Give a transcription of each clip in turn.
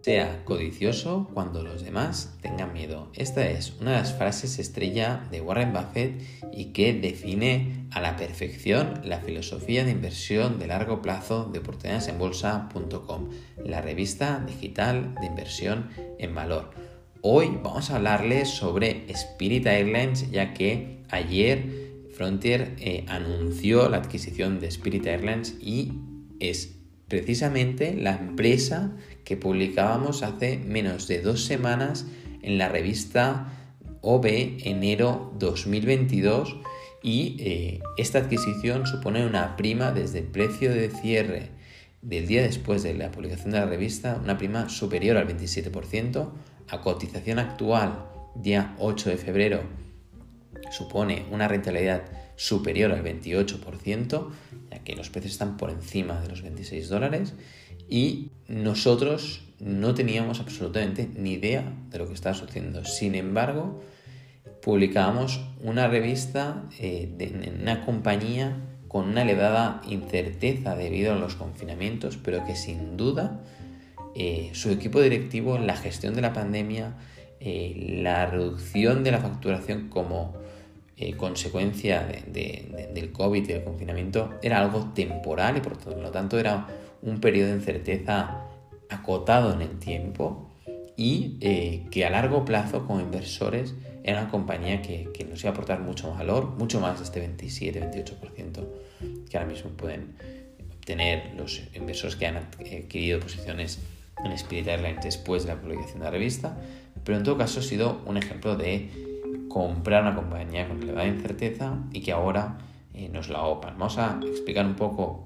Sea codicioso cuando los demás tengan miedo. Esta es una de las frases estrella de Warren Buffett y que define a la perfección la filosofía de inversión de largo plazo de oportunidadesenbolsa.com, la revista digital de inversión en valor. Hoy vamos a hablarles sobre Spirit Airlines, ya que ayer Frontier anunció la adquisición de Spirit Airlines y es precisamente la empresa que publicábamos hace menos de 2 semanas en la revista OB enero 2022 y esta adquisición supone una prima desde el precio de cierre del día después de la publicación de la revista, una prima superior al 27%, a cotización actual día 8 de febrero supone una rentabilidad superior al 28%, ya que los precios están por encima de los $26 y nosotros no teníamos absolutamente ni idea de lo que estaba sucediendo. Sin embargo, publicábamos una revista en una compañía con una elevada incerteza debido a los confinamientos, pero que sin duda su equipo directivo, la gestión de la pandemia, la reducción de la facturación como consecuencia del COVID y del confinamiento era algo temporal y por lo tanto era un periodo de incerteza acotado en el tiempo y que a largo plazo como inversores era una compañía que nos iba a aportar mucho valor, mucho más de este 27-28% que ahora mismo pueden obtener los inversores que han adquirido posiciones en Spirit Airlines después de la publicación de la revista, pero en todo caso ha sido un ejemplo de comprar una compañía con elevada incerteza y que ahora nos la OPAN. Vamos a explicar un poco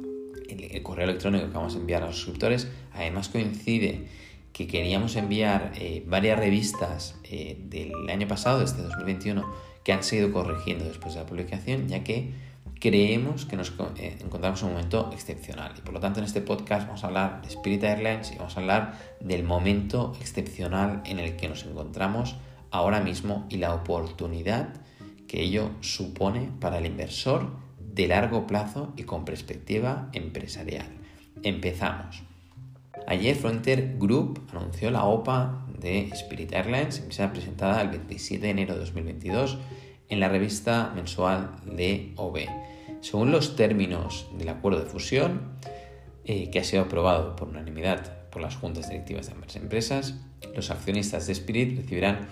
el correo electrónico que vamos a enviar a los suscriptores. Además coincide que queríamos enviar varias revistas del año pasado, este 2021, que han seguido corrigiendo después de la publicación, ya que creemos que nos encontramos en un momento excepcional y por lo tanto en este podcast vamos a hablar de Spirit Airlines y vamos a hablar del momento excepcional en el que nos encontramos ahora mismo y la oportunidad que ello supone para el inversor de largo plazo y con perspectiva empresarial. Empezamos. Ayer Frontier Group anunció la OPA de Spirit Airlines, empresa presentada el 27 de enero de 2022 en la revista mensual de OB. Según los términos del acuerdo de fusión, que ha sido aprobado por unanimidad por las juntas directivas de ambas empresas, los accionistas de Spirit recibirán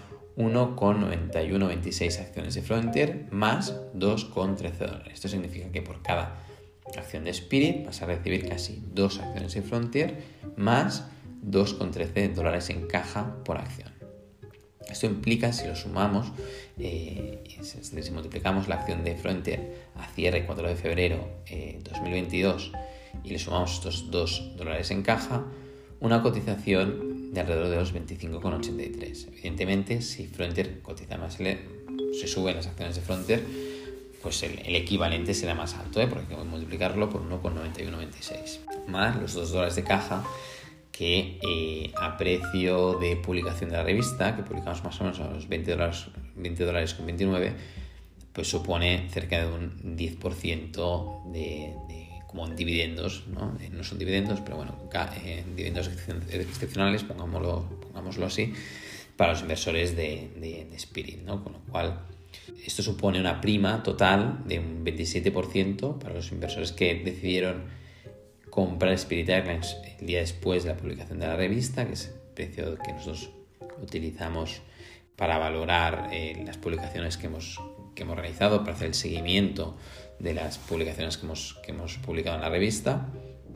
1,9126 acciones de Frontier más $2,13. Esto significa que por cada acción de Spirit vas a recibir casi 2 acciones de Frontier más $2,13 en caja por acción. Esto implica, si lo sumamos, si multiplicamos la acción de Frontier a cierre 4 de febrero 2022 y le sumamos estos $2 en caja, una cotización de alrededor de los 25,83. Evidentemente, si Frontier cotiza más, se suben las acciones de Frontier, pues el equivalente será más alto, porque hay que multiplicarlo por 1,9126. Más los $2 de caja que a precio de publicación de la revista, que publicamos más o menos a los $20,29, pues supone cerca de un 10% como en dividendos, ¿no? No son dividendos, pero bueno, dividendos excepcionales, pongámoslo así, para los inversores de Spirit, ¿no? Con lo cual, esto supone una prima total de un 27% para los inversores que decidieron comprar Spirit Airlines el día después de la publicación de la revista, que es el precio que nosotros utilizamos para valorar las publicaciones que hemos realizado, para hacer el seguimiento de las publicaciones que hemos publicado en la revista.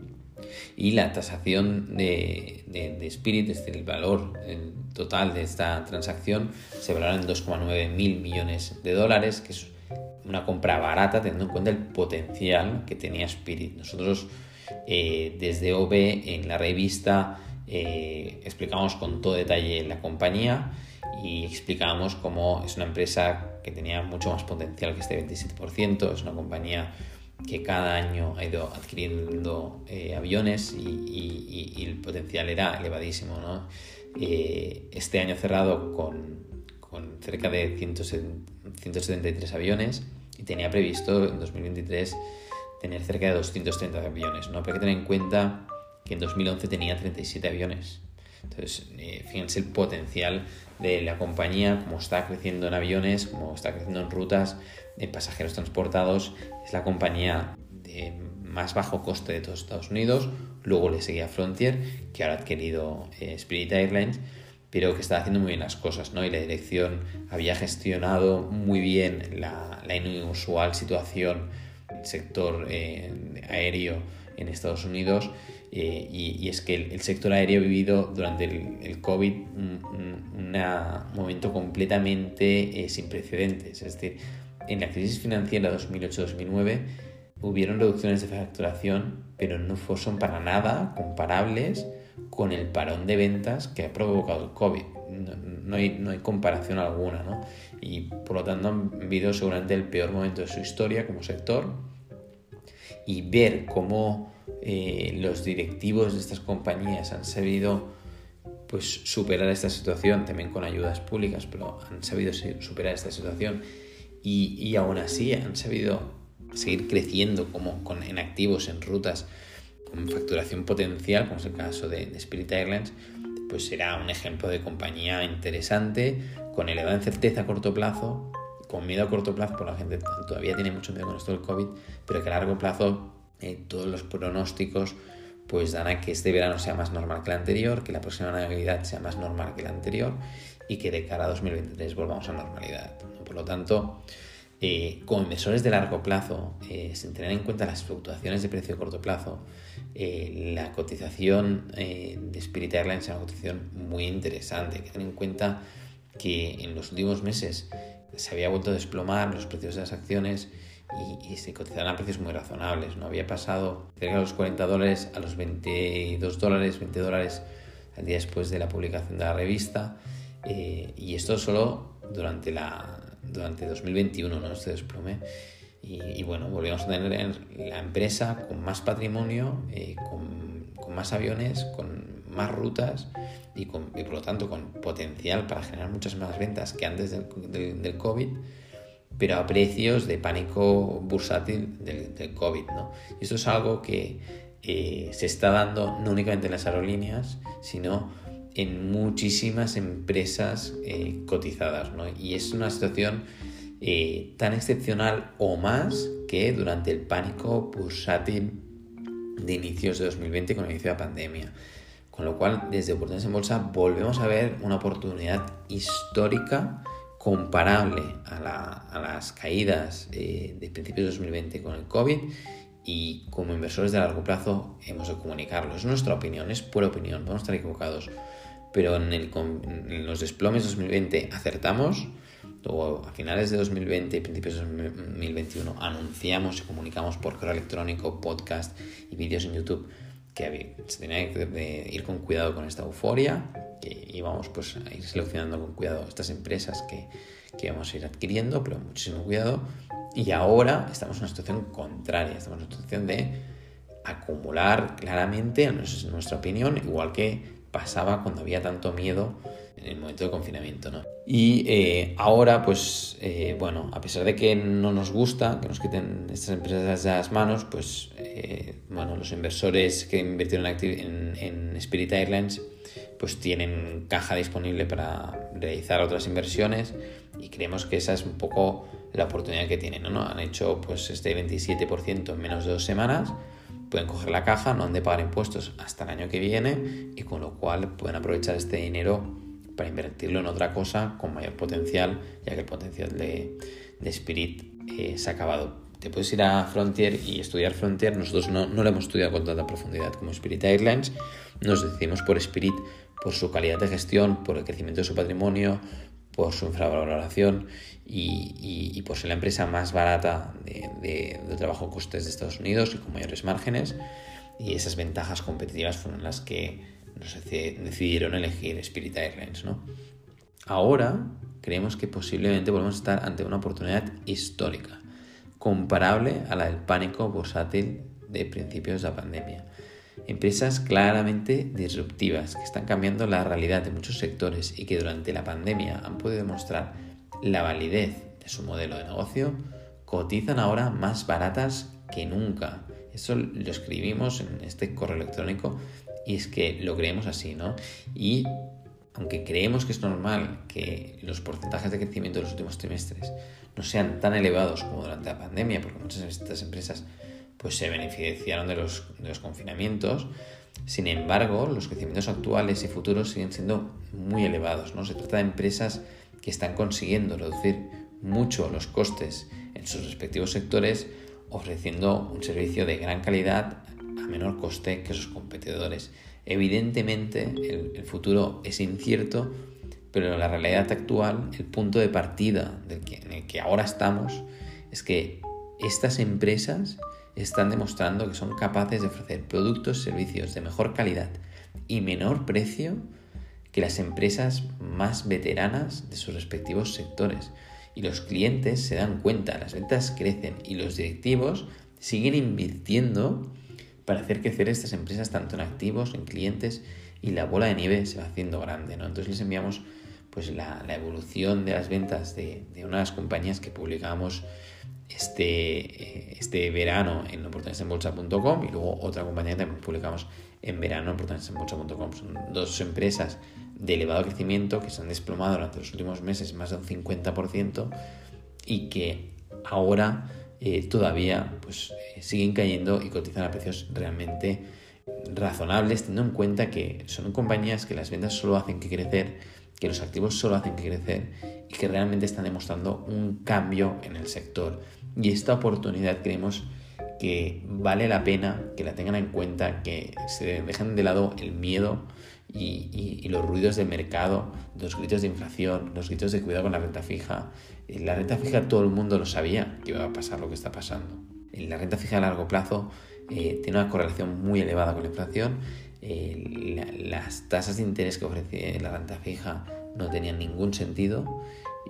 Y la tasación de Spirit, es decir, el valor total de esta transacción, se valora en $2,9 mil millones, que es una compra barata teniendo en cuenta el potencial que tenía Spirit. Nosotros desde OB en la revista explicamos con todo detalle la compañía y explicábamos cómo es una empresa que tenía mucho más potencial que este 27%. Es una compañía que cada año ha ido adquiriendo aviones y el potencial era elevadísimo, ¿no? Este año cerrado con cerca de 173 aviones y tenía previsto en 2023 tener cerca de 230 aviones, ¿no? Pero hay que tener en cuenta que en 2011 tenía 37 aviones. Entonces, fíjense el potencial de la compañía, cómo está creciendo en aviones, cómo está creciendo en rutas, en pasajeros transportados. Es la compañía de más bajo coste de todos Estados Unidos. Luego le seguía Frontier, que ahora ha adquirido Spirit Airlines, pero que está haciendo muy bien las cosas, ¿no? Y la dirección había gestionado muy bien la inusual situación del sector aéreo en Estados Unidos, y es que el sector aéreo ha vivido durante el COVID un momento completamente sin precedentes. Es decir, en la crisis financiera 2008-2009 hubieron reducciones de facturación, pero no son para nada comparables con el parón de ventas que ha provocado el COVID. No hay comparación alguna, ¿no? Y por lo tanto han vivido seguramente el peor momento de su historia como sector, y ver cómo los directivos de estas compañías han sabido pues superar esta situación, también con ayudas públicas, pero han sabido superar esta situación y aún así han sabido seguir creciendo en activos, en rutas con facturación potencial, como es el caso de Spirit Airlines, pues será un ejemplo de compañía interesante, con elevada incerteza a corto plazo, con miedo a corto plazo, porque la gente todavía tiene mucho miedo con esto del COVID, pero que a largo plazo todos los pronósticos pues dan a que este verano sea más normal que el anterior, que la próxima Navidad sea más normal que la anterior y que de cara a 2023 volvamos a normalidad, ¿no? Por lo tanto, como inversores de largo plazo, sin tener en cuenta las fluctuaciones de precio de corto plazo, la cotización de Spirit Airlines es una cotización muy interesante. Hay que tener en cuenta que en los últimos meses se había vuelto a desplomar los precios de las acciones y se cotizaban a precios muy razonables, ¿no? Había pasado cerca de los $40 a los $22, $20 al día después de la publicación de la revista, y esto solo durante 2021, ¿no? Este desplome. Y bueno, volvemos a tener la empresa con más patrimonio, con más aviones, con más rutas y por lo tanto con potencial para generar muchas más ventas que antes del COVID, pero a precios de pánico bursátil del COVID, ¿no? Y esto es algo que se está dando no únicamente en las aerolíneas, sino en muchísimas empresas cotizadas, ¿no? Y es una situación tan excepcional o más que durante el pánico bursátil de inicios de 2020 con el inicio de la pandemia. Con lo cual, desde Oportunidades en Bolsa volvemos a ver una oportunidad histórica comparable a las caídas de principios de 2020 con el COVID, y como inversores de largo plazo hemos de comunicarlo. Es nuestra opinión, es pura opinión, podemos estar equivocados, pero en los desplomes de 2020 acertamos. Luego, a finales de 2020 y principios de 2021 anunciamos y comunicamos por correo electrónico, podcast y vídeos en YouTube que se tenía que ir con cuidado con esta euforia, que íbamos pues a ir seleccionando con cuidado estas empresas que íbamos a ir adquiriendo, pero muchísimo cuidado. Y ahora estamos en una situación contraria, estamos en una situación de acumular claramente, en nuestra opinión, igual que pasaba cuando había tanto miedo en el momento de confinamiento, ¿no? Y ahora, pues, bueno, a pesar de que no nos gusta que nos quiten estas empresas de las manos, pues, bueno, los inversores que invirtieron en Spirit Airlines, pues tienen caja disponible para realizar otras inversiones, y creemos que esa es un poco la oportunidad que tienen, ¿no? Han hecho pues este 27% en menos de 2 semanas, pueden coger la caja, no han de pagar impuestos hasta el año que viene, y con lo cual pueden aprovechar este dinero para invertirlo en otra cosa con mayor potencial, ya que el potencial de Spirit se ha acabado. Te puedes ir a Frontier y estudiar Frontier. Nosotros no lo hemos estudiado con tanta profundidad como Spirit Airlines. Nos decidimos por Spirit por su calidad de gestión, por el crecimiento de su patrimonio, por su infravaloración y por ser la empresa más barata de trabajo costes de Estados Unidos y con mayores márgenes. Y esas ventajas competitivas fueron las que nos decidieron elegir Spirit Airlines, ¿no? Ahora creemos que posiblemente volvemos a estar ante una oportunidad histórica, comparable a la del pánico bursátil de principios de la pandemia. Empresas claramente disruptivas que están cambiando la realidad de muchos sectores y que durante la pandemia han podido demostrar la validez de su modelo de negocio, cotizan ahora más baratas que nunca. Eso lo escribimos en este correo electrónico Y es que lo creemos así, ¿no? Y aunque creemos que es normal que los porcentajes de crecimiento de los últimos trimestres no sean tan elevados como durante la pandemia, porque muchas de estas empresas pues se beneficiaron de los confinamientos, sin embargo, los crecimientos actuales y futuros siguen siendo muy elevados, ¿no? Se trata de empresas que están consiguiendo reducir mucho los costes en sus respectivos sectores, ofreciendo un servicio de gran calidad a menor coste que sus competidores. Evidentemente, el futuro es incierto, pero la realidad actual, el punto de partida en el que ahora estamos, es que estas empresas están demostrando que son capaces de ofrecer productos y servicios de mejor calidad y menor precio que las empresas más veteranas de sus respectivos sectores. Y los clientes se dan cuenta, las ventas crecen y los directivos siguen invirtiendo para hacer crecer estas empresas tanto en activos, en clientes, y la bola de nieve se va haciendo grande, ¿no? Entonces les enviamos pues la evolución de las ventas de una de las compañías que publicamos este verano en oportunidadesenbolsa.com, y luego otra compañía que también publicamos en verano en oportunidadesenbolsa.com. Son dos empresas de elevado crecimiento que se han desplomado durante los últimos meses más de un 50% y que ahora todavía pues siguen cayendo y cotizan a precios realmente razonables, teniendo en cuenta que son compañías que las ventas solo hacen que crecer, que los activos solo hacen que crecer y que realmente están demostrando un cambio en el sector. Y esta oportunidad creemos que vale la pena que la tengan en cuenta, que se dejen de lado el miedo y los ruidos del mercado, los gritos de inflación, los gritos de cuidado con la renta fija. La renta fija todo el mundo lo sabía que iba a pasar lo que está pasando. La renta fija a largo plazo tiene una correlación muy elevada con la inflación. Las tasas de interés que ofrece la renta fija no tenían ningún sentido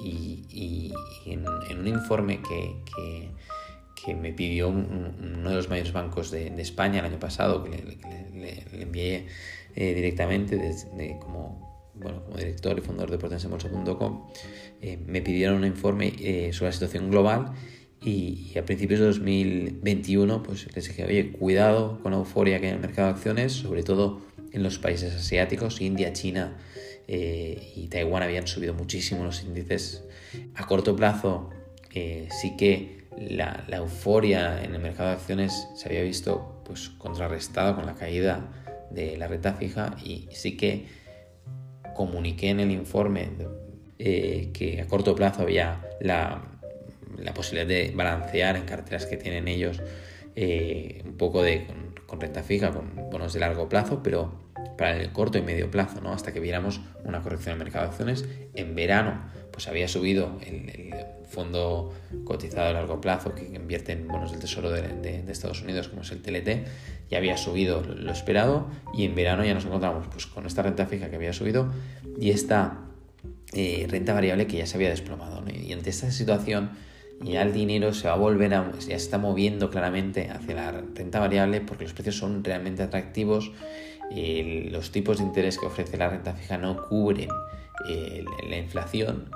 y en un informe que me pidió uno de los mayores bancos de España el año pasado, que le envié directamente como director y fundador de oportunidadesenbolsa.com, me pidieron un informe sobre la situación global y a principios de 2021 pues les dije, oye, cuidado con la euforia que hay en el mercado de acciones, sobre todo en los países asiáticos. India, China y Taiwán habían subido muchísimo los índices. A corto plazo sí que la euforia en el mercado de acciones se había visto pues contrarrestada con la caída de la renta fija, y sí que comuniqué en el informe que a corto plazo había la posibilidad de balancear en carteras que tienen ellos un poco con renta fija, con bonos de largo plazo, pero para el corto y medio plazo, ¿no? Hasta que viéramos una corrección en el mercado de acciones. En verano pues había subido el fondo cotizado de largo plazo que invierte en bonos del Tesoro de Estados Unidos, como es el TLT, ya había subido lo esperado, y en verano ya nos encontramos pues con esta renta fija que había subido y esta renta variable que ya se había desplomado, ¿no? Y ante esta situación ya el dinero se va a volver ya se está moviendo claramente hacia la renta variable, porque los precios son realmente atractivos. Los tipos de interés que ofrece la renta fija no cubren la inflación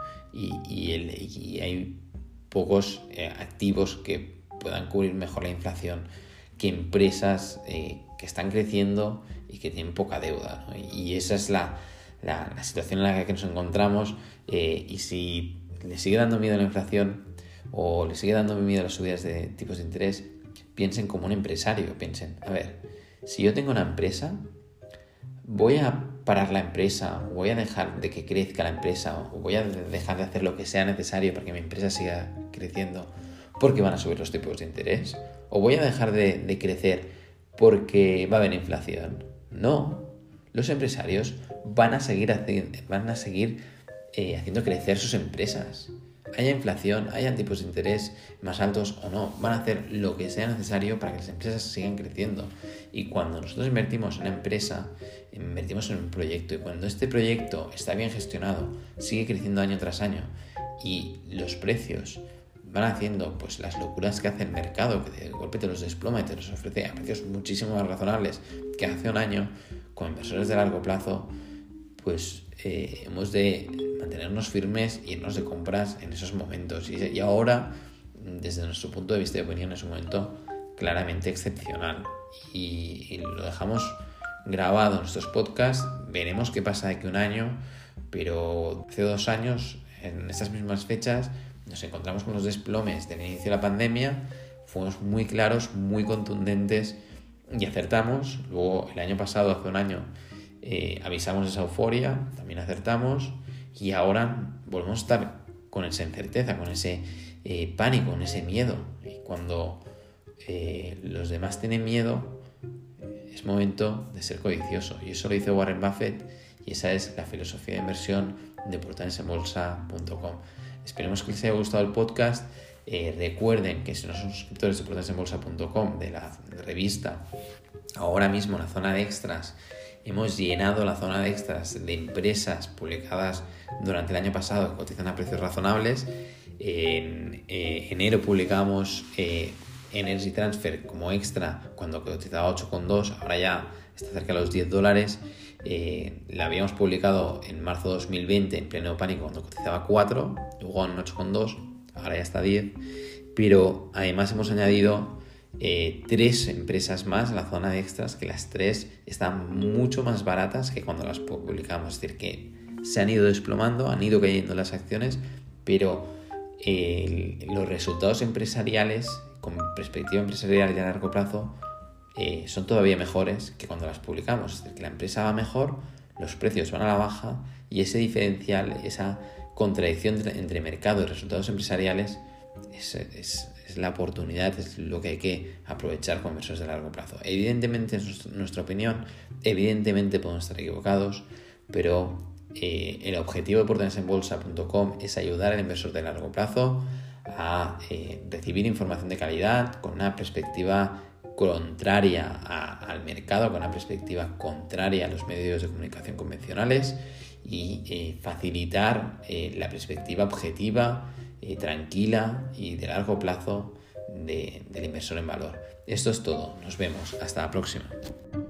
y hay pocos activos que puedan cubrir mejor la inflación que empresas que están creciendo y que tienen poca deuda, ¿no? Y esa es la situación en la que nos encontramos, y si le sigue dando miedo a la inflación o le sigue dando miedo a las subidas de tipos de interés, piensen como un empresario. Piensen, a ver, si yo tengo una empresa, ¿voy a parar la empresa? ¿Voy a dejar de que crezca la empresa? ¿O voy a dejar de hacer lo que sea necesario para que mi empresa siga creciendo porque van a subir los tipos de interés? ¿O voy a dejar de crecer porque va a haber inflación? No, los empresarios van a seguir haciendo crecer sus empresas. Haya inflación, haya tipos de interés más altos o no, van a hacer lo que sea necesario para que las empresas sigan creciendo. Y cuando nosotros invertimos en una empresa, invertimos en un proyecto, y cuando este proyecto está bien gestionado, sigue creciendo año tras año y los precios van haciendo pues las locuras que hace el mercado, que de golpe te los desploma y te los ofrece a precios muchísimo más razonables que hace un año, con inversores de largo plazo, pues hemos de mantenernos firmes y irnos de compras en esos momentos. Y ahora, desde nuestro punto de vista y opinión, es un momento claramente excepcional, y lo dejamos grabado nuestros podcasts, veremos qué pasa de aquí a un año, pero hace 2 años, en estas mismas fechas, nos encontramos con los desplomes del inicio de la pandemia, fuimos muy claros, muy contundentes y acertamos. Luego el año pasado, hace un año, avisamos de esa euforia, también acertamos, y ahora volvemos a estar con esa incerteza, con ese pánico, con ese miedo. Y cuando los demás tienen miedo, es momento de ser codicioso, y eso lo dice Warren Buffett, y esa es la filosofía de inversión de portalesenbolsa.com. Esperemos que les haya gustado el podcast. Recuerden que si no son suscriptores de portalesenbolsa.com, de la revista, ahora mismo en la zona de extras hemos llenado la zona de extras de empresas publicadas durante el año pasado que cotizan a precios razonables. En enero publicamos Energy Transfer como extra cuando cotizaba 8,2, ahora ya está cerca de los $10. La habíamos publicado en marzo de 2020 en pleno pánico cuando cotizaba 4, luego en 8,2, ahora ya está 10, pero además hemos añadido 3 empresas más a la zona de extras, que las 3 están mucho más baratas que cuando las publicamos, es decir, que se han ido desplomando, han ido cayendo las acciones, pero los resultados empresariales con perspectiva empresarial y a largo plazo son todavía mejores que cuando las publicamos. Es decir, que la empresa va mejor, los precios van a la baja, y ese diferencial, esa contradicción entre mercado y resultados empresariales es la oportunidad, es lo que hay que aprovechar con inversores de largo plazo. Evidentemente, es nuestra opinión, evidentemente podemos estar equivocados, pero el objetivo de portalesenbolsa.com es ayudar al inversor de largo plazo a recibir información de calidad con una perspectiva contraria al mercado, con una perspectiva contraria a los medios de comunicación convencionales, y facilitar la perspectiva objetiva, tranquila y de largo plazo del inversor en valor. Esto es todo. Nos vemos. Hasta la próxima.